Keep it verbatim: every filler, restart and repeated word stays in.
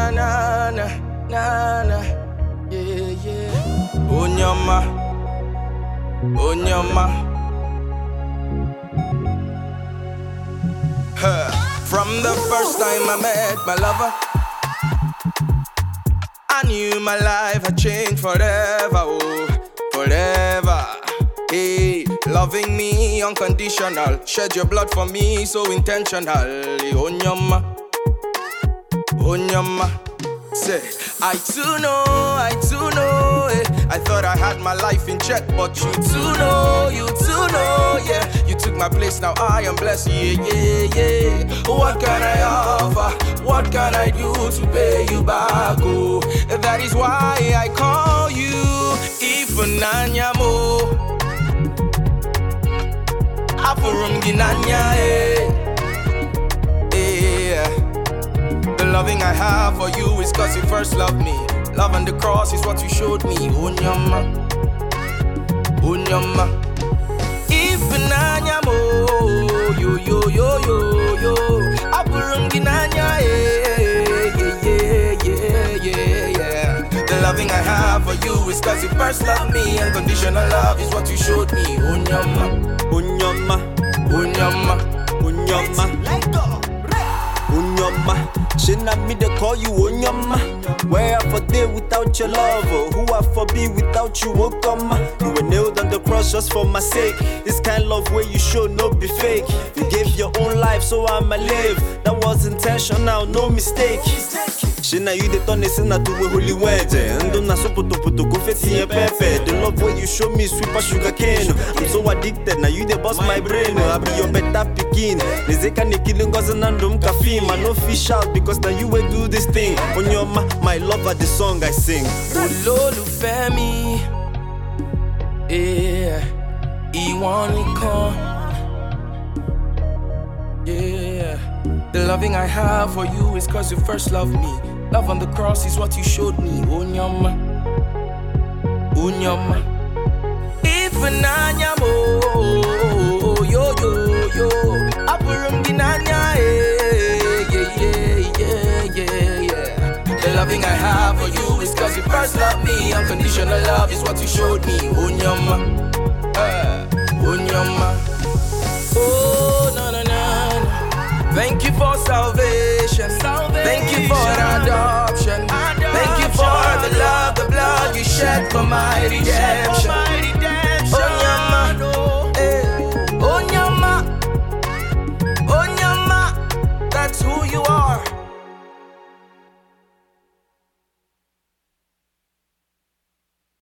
na na na na na. Yeah, yeah. Onyama, Onyama. Huh. From the first time I met my lover, I knew my life had changed forever, oh, forever. Hey, loving me unconditional, shed your blood for me so intentionally. Onyama, Onyama. Say, I too know, I too know, eh. I thought I had my life in check, but you too know, you too know, yeah. You took my place, now I am blessed, yeah, yeah, yeah. What can I offer? What can I do to pay you back, oh? That is why I call you Ifunanyamo Afurum Ginanya, eh. The loving I have for you is cause you first loved me. Love on the cross is what you showed me. Onyama, Onyama. Ifunanyamo, yo yo yo yo yo. Apurunginanya, yeah yeah yeah yeah yeah. The loving I have for you is cause you first loved me. Unconditional love is what you showed me. Onyama, Onyama, Onyama, Onyama. Onyama, should not me to call you Onyama. Where I for there without your love, or who I for be without you, Okama. You were nailed on the cross just for my sake. This kind of love where you show no be fake. You gave your own life so I'ma live. That was intentional, no mistake. Shina you the turn sinna to a holy wedding. And don't so put put go fetty and pepe. The love where you show me sweet as sugar cane. I'm so addicted, now you the boss my brain. I be your better picking. Nizeka ni killing gozen and dum cafe. Man no fish out because now you will do this thing. On your ma, my lover, the song I sing. Olólùfẹ́, yeah, ìwọ nìkan. Yeah, the loving I have for you is cause you first loved me. Love on the cross is what you showed me. Onyama, Onyama. Ifunanyamo, yo yo yo. Apurunginanya, yeah yeah yeah yeah yeah. The loving I have for you is cause you first loved me. Unconditional love is what you showed me. Onyama, uh, Onyama. Oh no no no. Thank you for salvation. salvation. Thank you for adoption. adoption. Thank you for the love, the blood you shed for my redemption.